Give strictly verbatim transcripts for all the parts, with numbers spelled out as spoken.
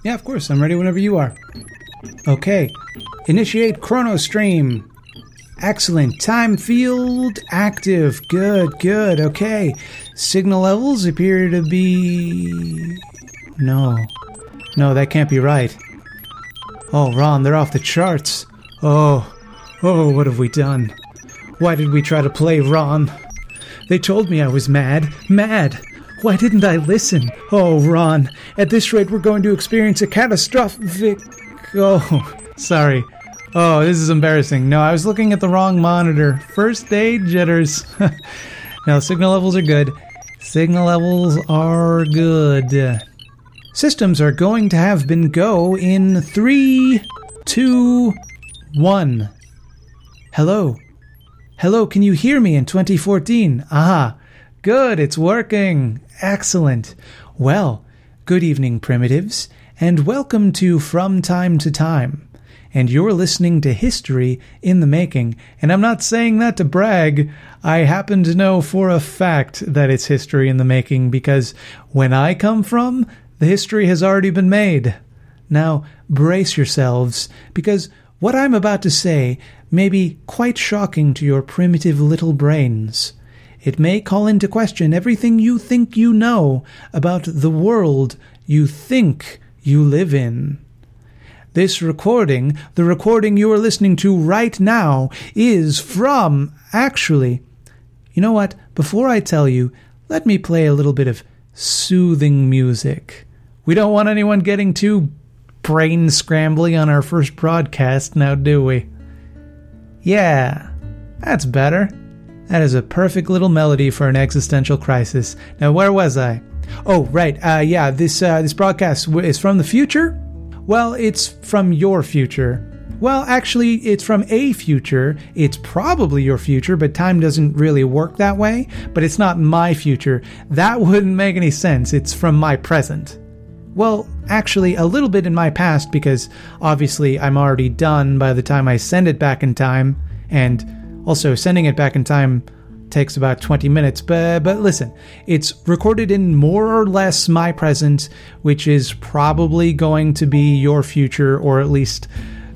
Yeah, of course. I'm ready whenever you are. Okay. Initiate chrono stream. Excellent. Time field active. Good, good. Okay. Signal levels appear to be... No. No, that can't be right. Oh, Ron, they're off the charts. Oh. Oh, what have we done? Why did we try to play Ron? They told me I was mad. Mad! Why didn't I listen? Oh, Ron, at this rate we're going to experience a catastrophic... Oh, sorry. Oh, this is embarrassing. No, I was looking at the wrong monitor. First aid jitters. No, signal levels are good. Signal levels are good. Systems are going to have been go in three, two, one. Hello. Hello, can you hear me in twenty fourteen? Ah, good, it's working. Excellent. Well, good evening, primitives, and welcome to From Time to Time. And you're listening to History in the Making, and I'm not saying that to brag. I happen to know for a fact that it's history in the making, because when I come from, the history has already been made. Now, brace yourselves, because what I'm about to say may be quite shocking to your primitive little brains. It may call into question everything you think you know about the world you think you live in. This recording, the recording you are listening to right now, is from, actually, you know what? Before I tell you, let me play a little bit of soothing music. We don't want anyone getting too brain scrambly on our first broadcast, now do we? Yeah, that's better. That is a perfect little melody for an existential crisis. Now, where was I? Oh, right. Uh, yeah, this uh, this broadcast is from the future? Well, it's from your future. Well, actually, it's from a future. It's probably your future, but time doesn't really work that way. But it's not my future. That wouldn't make any sense. It's from my present. Well, actually, a little bit in my past, because obviously I'm already done by the time I send it back in time, and also sending it back in time takes about twenty minutes, but but listen, it's recorded in more or less my present, which is probably going to be your future, or at least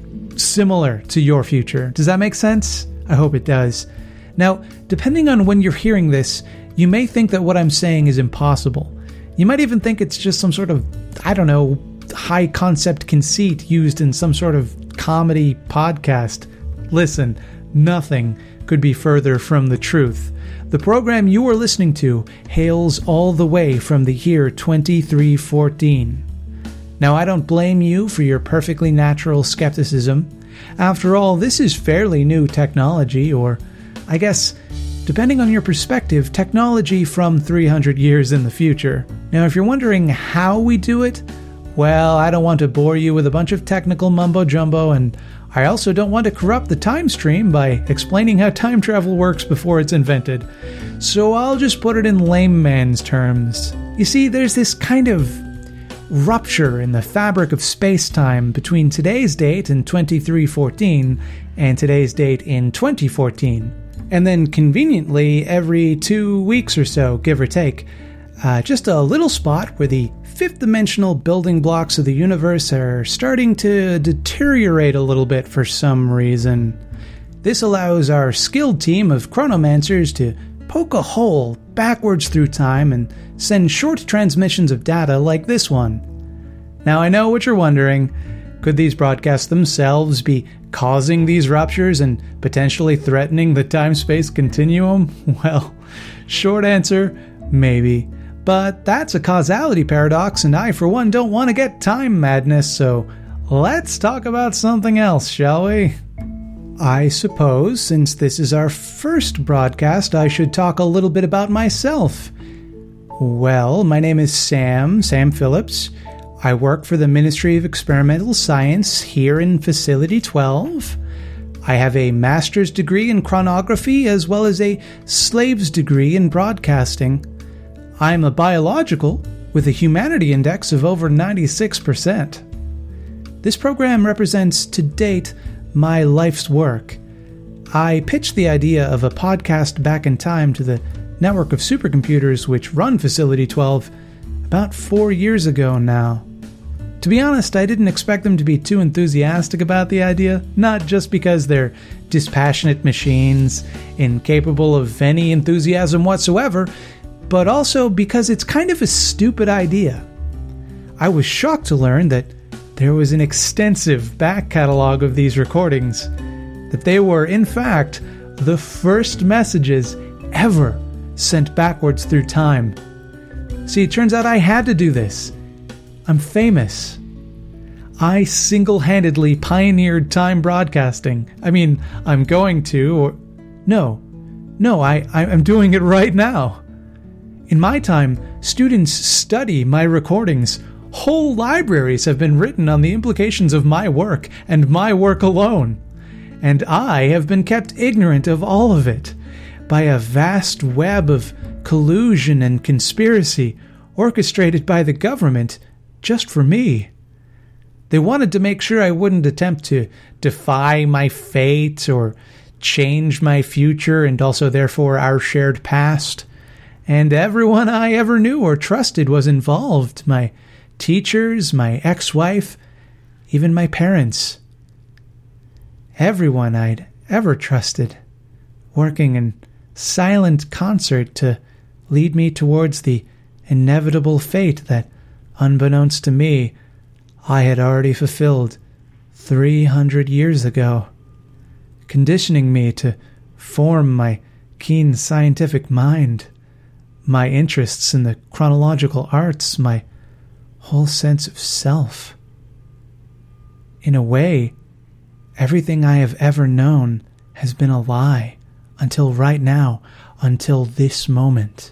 similar to your future. Does that make sense? I hope it does. Now, depending on when you're hearing this, you may think that what I'm saying is impossible. You might even think it's just some sort of, I don't know, high concept conceit used in some sort of comedy podcast. Listen, nothing could be further from the truth. The program you are listening to hails all the way from the year twenty-three fourteen. Now, I don't blame you for your perfectly natural skepticism. After all, this is fairly new technology, or, I guess, depending on your perspective, technology from three hundred years in the future. Now, if you're wondering how we do it, well, I don't want to bore you with a bunch of technical mumbo-jumbo, and I also don't want to corrupt the time stream by explaining how time travel works before it's invented. So I'll just put it in layman's terms. You see, there's this kind of rupture in the fabric of space-time between today's date in twenty-three fourteen and today's date in twenty fourteen. And then conveniently, every two weeks or so, give or take, uh, just a little spot where the fifth-dimensional building blocks of the universe are starting to deteriorate a little bit for some reason. This allows our skilled team of chronomancers to poke a hole backwards through time and send short transmissions of data like this one. Now, I know what you're wondering. Could these broadcasts themselves be causing these ruptures and potentially threatening the time-space continuum? Well, short answer, maybe. But that's a causality paradox, and I, for one, don't want to get time madness, so let's talk about something else, shall we? I suppose, since this is our first broadcast, I should talk a little bit about myself. Well, my name is Sam, Sam Phillips. I work for the Ministry of Experimental Science here in Facility twelve. I have a master's degree in chronography as well as a slave's degree in broadcasting. I'm a biological with a humanity index of over ninety-six percent. This program represents, to date, my life's work. I pitched the idea of a podcast back in time to the network of supercomputers which run Facility twelve about four years ago now. To be honest, I didn't expect them to be too enthusiastic about the idea, not just because they're dispassionate machines, incapable of any enthusiasm whatsoever, but also because it's kind of a stupid idea. I was shocked to learn that there was an extensive back catalog of these recordings, that they were, in fact, the first messages ever sent backwards through time. See, it turns out I had to do this. I'm famous. I single-handedly pioneered time broadcasting. I mean, I'm going to, or... No. No, I, I'm doing it right now. In my time, students study my recordings. Whole libraries have been written on the implications of my work, and my work alone. And I have been kept ignorant of all of it by a vast web of collusion and conspiracy orchestrated by the government just for me. They wanted to make sure I wouldn't attempt to defy my fate or change my future and also therefore our shared past. And everyone I ever knew or trusted was involved. My teachers, my ex-wife, even my parents. Everyone I'd ever trusted, working in silent concert to lead me towards the inevitable fate that, unbeknownst to me, I had already fulfilled three hundred years ago, conditioning me to form my keen scientific mind, my interests in the chronological arts, my whole sense of self. In a way, everything I have ever known has been a lie until right now, until this moment.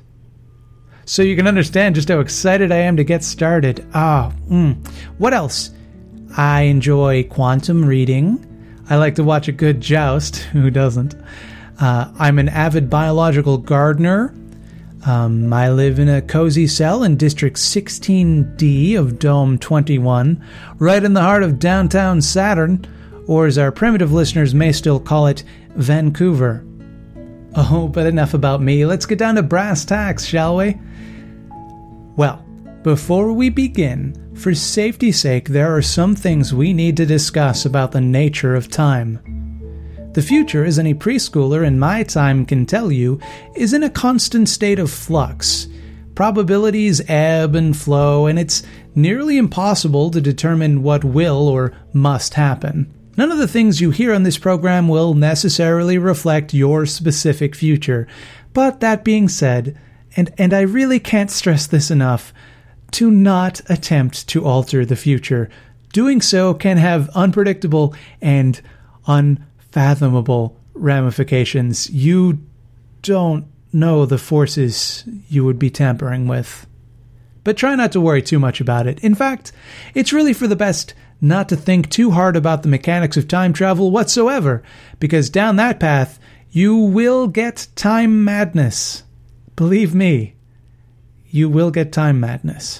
So you can understand just how excited I am to get started. Ah, mm. What else? I enjoy quantum reading. I like to watch a good joust. Who doesn't? Uh, I'm an avid biological gardener. Um, I live in a cozy cell in District sixteen D of Dome twenty-one, right in the heart of downtown Saturn, or as our primitive listeners may still call it, Vancouver. Oh, but enough about me. Let's get down to brass tacks, shall we? Well, before we begin, for safety's sake, there are some things we need to discuss about the nature of time. The future, as any preschooler in my time can tell you, is in a constant state of flux. Probabilities ebb and flow, and it's nearly impossible to determine what will or must happen. None of the things you hear on this program will necessarily reflect your specific future. But that being said, and, and I really can't stress this enough, to not attempt to alter the future. Doing so can have unpredictable and unfathomable ramifications. You don't know the forces you would be tampering with. But try not to worry too much about it. In fact, it's really for the best not to think too hard about the mechanics of time travel whatsoever, because down that path, you will get time madness. Believe me, you will get time madness.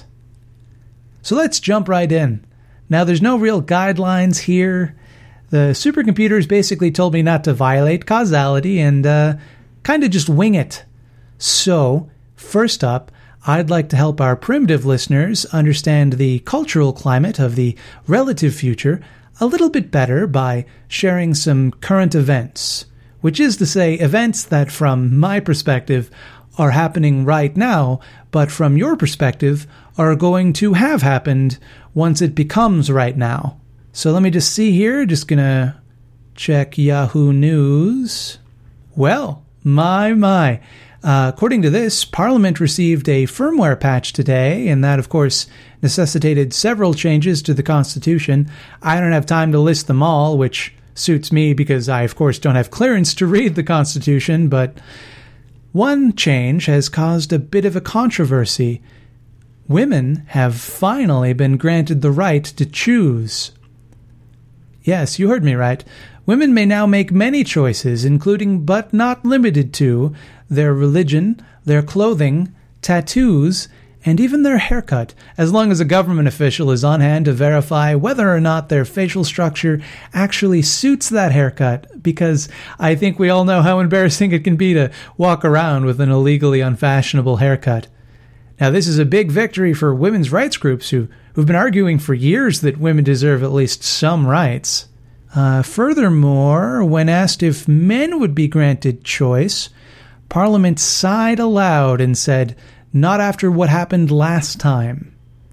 So let's jump right in. Now, there's no real guidelines here. The supercomputers basically told me not to violate causality and uh, kind of just wing it. So, first up, I'd like to help our primitive listeners understand the cultural climate of the relative future a little bit better by sharing some current events, which is to say events that, from my perspective, are happening right now, but from your perspective, are going to have happened once it becomes right now. So let me just see here, just gonna check Yahoo News. Well, my, my. Uh, according to this, Parliament received a firmware patch today, and that, of course, necessitated several changes to the Constitution. I don't have time to list them all, which suits me because I, of course, don't have clearance to read the Constitution, but one change has caused a bit of a controversy. Women have finally been granted the right to choose. Yes, you heard me right. Women may now make many choices, including but not limited to their religion, their clothing, tattoos, and even their haircut, as long as a government official is on hand to verify whether or not their facial structure actually suits that haircut, because I think we all know how embarrassing it can be to walk around with an illegally unfashionable haircut. Now, this is a big victory for women's rights groups who, who've been arguing for years that women deserve at least some rights. Uh, furthermore, when asked if men would be granted choice, Parliament sighed aloud and said, "Not after what happened last time."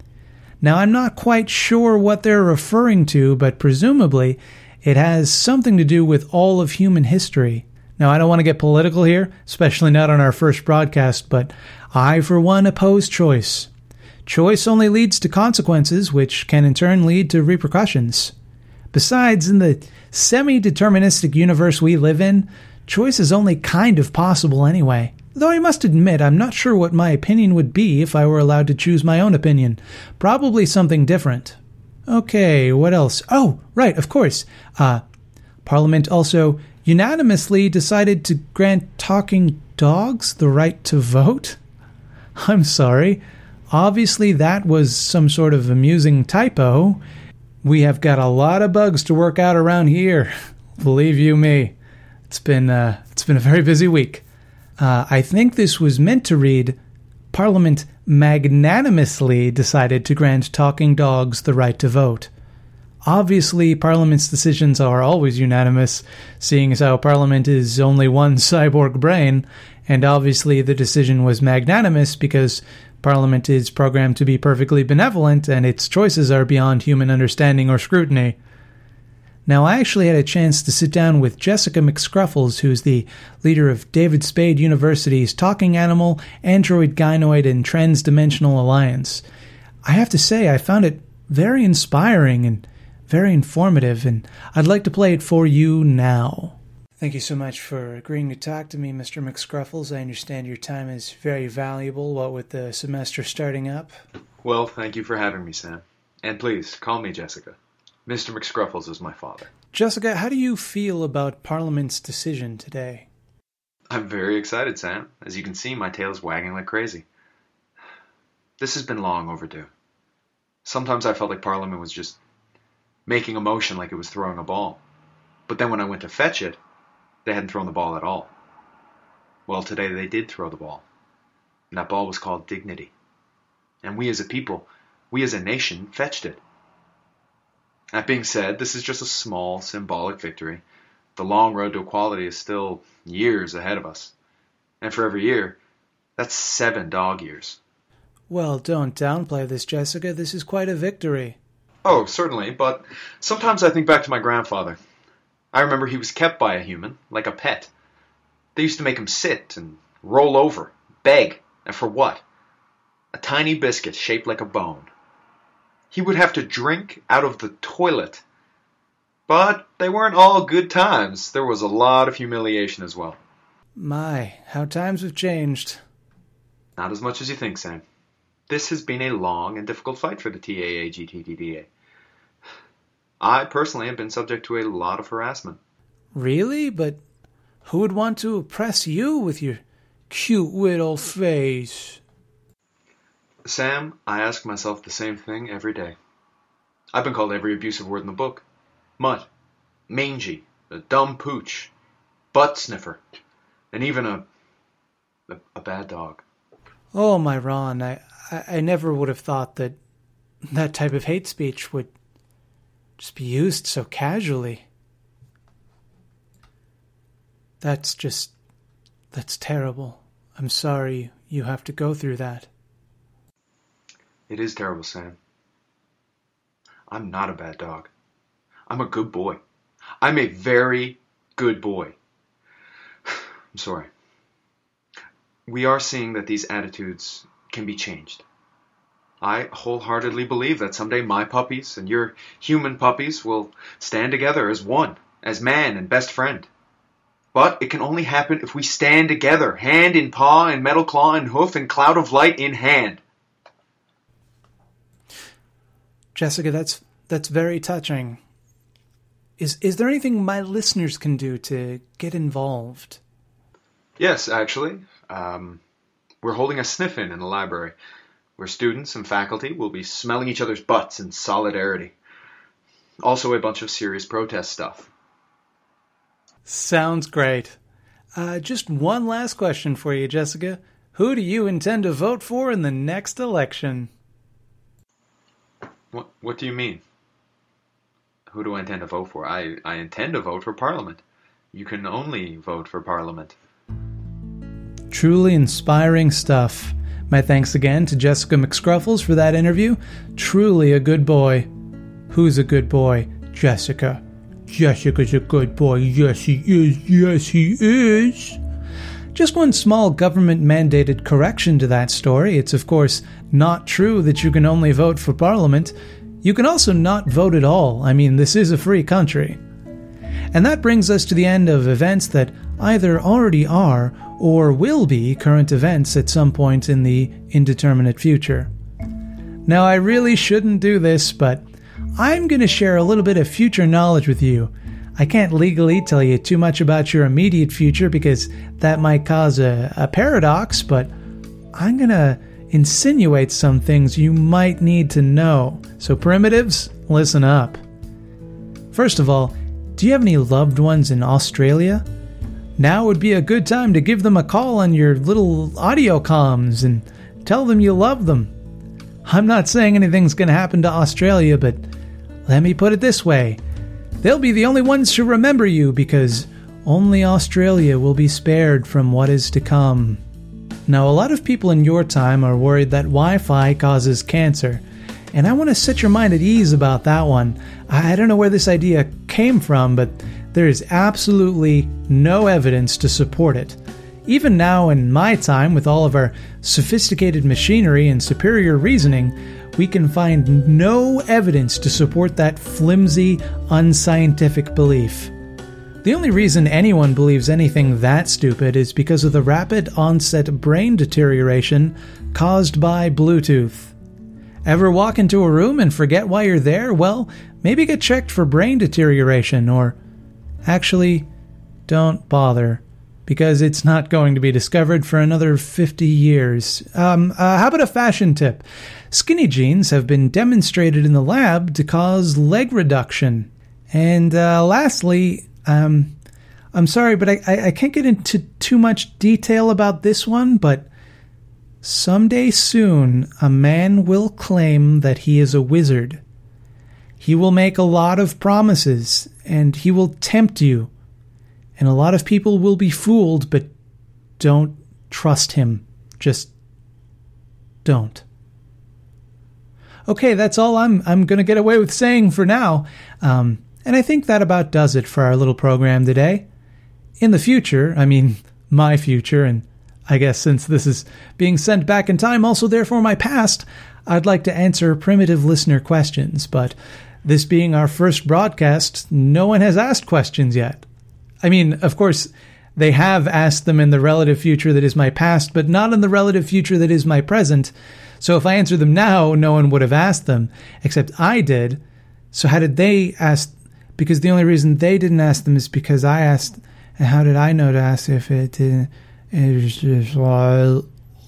Now, I'm not quite sure what they're referring to, but presumably it has something to do with all of human history. Now, I don't want to get political here, especially not on our first broadcast, but I, for one, oppose choice. Choice only leads to consequences, which can in turn lead to repercussions. Besides, in the semi-deterministic universe we live in, choice is only kind of possible anyway. Though I must admit, I'm not sure what my opinion would be if I were allowed to choose my own opinion. Probably something different. Okay, what else? Oh, right, of course. Uh, Parliament also unanimously decided to grant talking dogs the right to vote? I'm sorry. Obviously, that was some sort of amusing typo. We have got a lot of bugs to work out around here. Believe you me. It's been, uh, it's been a very busy week. Uh, I think this was meant to read, Parliament magnanimously decided to grant talking dogs the right to vote. Obviously, Parliament's decisions are always unanimous, seeing as how Parliament is only one cyborg brain, and obviously the decision was magnanimous because Parliament is programmed to be perfectly benevolent and its choices are beyond human understanding or scrutiny. Now, I actually had a chance to sit down with Jessica McScruffles, who's the leader of David Spade University's Talking Animal, Android Gynoid, and Transdimensional Alliance. I have to say, I found it very inspiring and very informative, and I'd like to play it for you now. Thank you so much for agreeing to talk to me, Mister McScruffles. I understand your time is very valuable, what with the semester starting up. Well, thank you for having me, Sam. And please, call me Jessica. Mister McScruffles is my father. Jessica, how do you feel about Parliament's decision today? I'm very excited, Sam. As you can see, my tail's wagging like crazy. This has been long overdue. Sometimes I felt like Parliament was just making a motion like it was throwing a ball. But then when I went to fetch it, they hadn't thrown the ball at all. Well, today they did throw the ball. And that ball was called dignity. And we as a people, we as a nation, fetched it. That being said, this is just a small, symbolic victory. The long road to equality is still years ahead of us. And for every year, that's seven dog years. Well, don't downplay this, Jessica. This is quite a victory. Oh, certainly, but sometimes I think back to my grandfather. I remember he was kept by a human, like a pet. They used to make him sit and roll over, beg, and for what? A tiny biscuit shaped like a bone. He would have to drink out of the toilet. But they weren't all good times. There was a lot of humiliation as well. My, how times have changed. Not as much as you think, Sam. This has been a long and difficult fight for the T A A G T D D A. I personally have been subject to a lot of harassment. Really? But who would want to oppress you with your cute little face? Sam, I ask myself the same thing every day. I've been called every abusive word in the book. Mutt, mangy, a dumb pooch, butt sniffer, and even a, a, a bad dog. Oh, my Ron, I, I, I never would have thought that that type of hate speech would just be used so casually. That's just, that's terrible. I'm sorry you have to go through that. It is terrible, Sam. I'm not a bad dog. I'm a good boy. I'm a very good boy. I'm sorry. We are seeing that these attitudes can be changed. I wholeheartedly believe that someday my puppies and your human puppies will stand together as one, as man and best friend. But it can only happen if we stand together, hand in paw and metal claw and hoof and cloud of light in hand. Jessica, that's that's very touching. Is is there anything my listeners can do to get involved? Yes, actually. Um, we're holding a sniff-in in the library, where students and faculty will be smelling each other's butts in solidarity. Also a bunch of serious protest stuff. Sounds great. Uh, just one last question for you, Jessica. Who do you intend to vote for in the next election? What, what do you mean? Who do I intend to vote for? I, I intend to vote for Parliament. You can only vote for Parliament. Truly inspiring stuff. My thanks again to Jessica McScruffles for that interview. Truly a good boy. Who's a good boy? Jessica. Jessica's a good boy. Yes, he is. Yes, he is. Just one small government-mandated correction to that story. It's, of course, not true that you can only vote for Parliament. You can also not vote at all. I mean, this is a free country. And that brings us to the end of events that either already are or will be current events at some point in the indeterminate future. Now, I really shouldn't do this, but I'm going to share a little bit of future knowledge with you. I can't legally tell you too much about your immediate future because that might cause a, a paradox, but I'm going to insinuate some things you might need to know. So primitives, listen up. First of all, do you have any loved ones in Australia? Now would be a good time to give them a call on your little audio comms and tell them you love them. I'm not saying anything's going to happen to Australia, but let me put it this way. They'll be the only ones to remember you because only Australia will be spared from what is to come. Now, a lot of people in your time are worried that Wi-Fi causes cancer, and I want to set your mind at ease about that one. I don't know where this idea came from, but there is absolutely no evidence to support it. Even now in my time, with all of our sophisticated machinery and superior reasoning, we can find no evidence to support that flimsy, unscientific belief. The only reason anyone believes anything that stupid is because of the rapid onset brain deterioration caused by Bluetooth. Ever walk into a room and forget why you're there? Well, maybe get checked for brain deterioration, or actually, don't bother, because it's not going to be discovered for another fifty years. Um, uh, how about a fashion tip? Skinny jeans have been demonstrated in the lab to cause leg reduction. And uh, lastly, um, I'm sorry, but I, I, I can't get into too much detail about this one, but someday soon, a man will claim that he is a wizard. He will make a lot of promises, and he will tempt you. And a lot of people will be fooled, but don't trust him. Just don't. Okay, that's all I'm I'm going to get away with saying for now. Um, and I think that about does it for our little program today. In the future, I mean, my future, and I guess since this is being sent back in time, also therefore my past, I'd like to answer primitive listener questions. But this being our first broadcast, no one has asked questions yet. I mean, of course, they have asked them in the relative future that is my past, but not in the relative future that is my present. So if I answer them now, no one would have asked them, except I did. So how did they ask? Because the only reason they didn't ask them is because I asked. And how did I know to ask if it didn't? It was just like,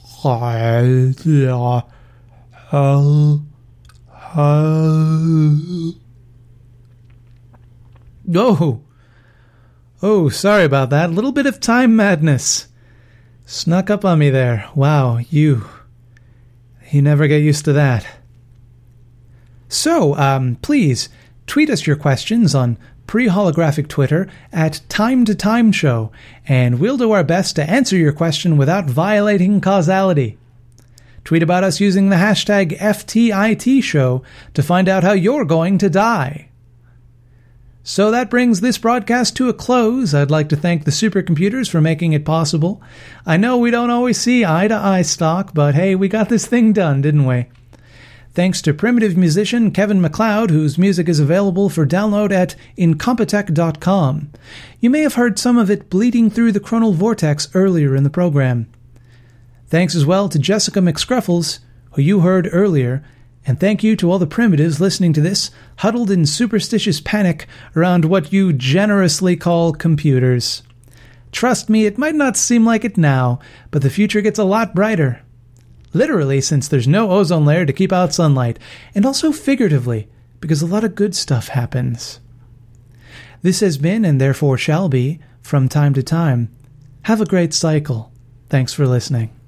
oh. Oh, sorry about that. A little bit of time madness. Snuck up on me there. Wow, you... You never get used to that. So, um, please, tweet us your questions on pre-holographic Twitter at Time to Time Show, and we'll do our best to answer your question without violating causality. Tweet about us using the hashtag F T I T Show to find out how you're going to die. So that brings this broadcast to a close. I'd like to thank the supercomputers for making it possible. I know we don't always see eye-to-eye stock, but hey, we got this thing done, didn't we? Thanks to primitive musician Kevin MacLeod, whose music is available for download at incompetech dot com. You may have heard some of it bleeding through the chronal vortex earlier in the program. Thanks as well to Jessica McScruffles, who you heard earlier, and thank you to all the primitives listening to this, huddled in superstitious panic around what you generously call computers. Trust me, it might not seem like it now, but the future gets a lot brighter. Literally, since there's no ozone layer to keep out sunlight, and also figuratively, because a lot of good stuff happens. This has been, and therefore shall be, From Time to Time. Have a great cycle. Thanks for listening.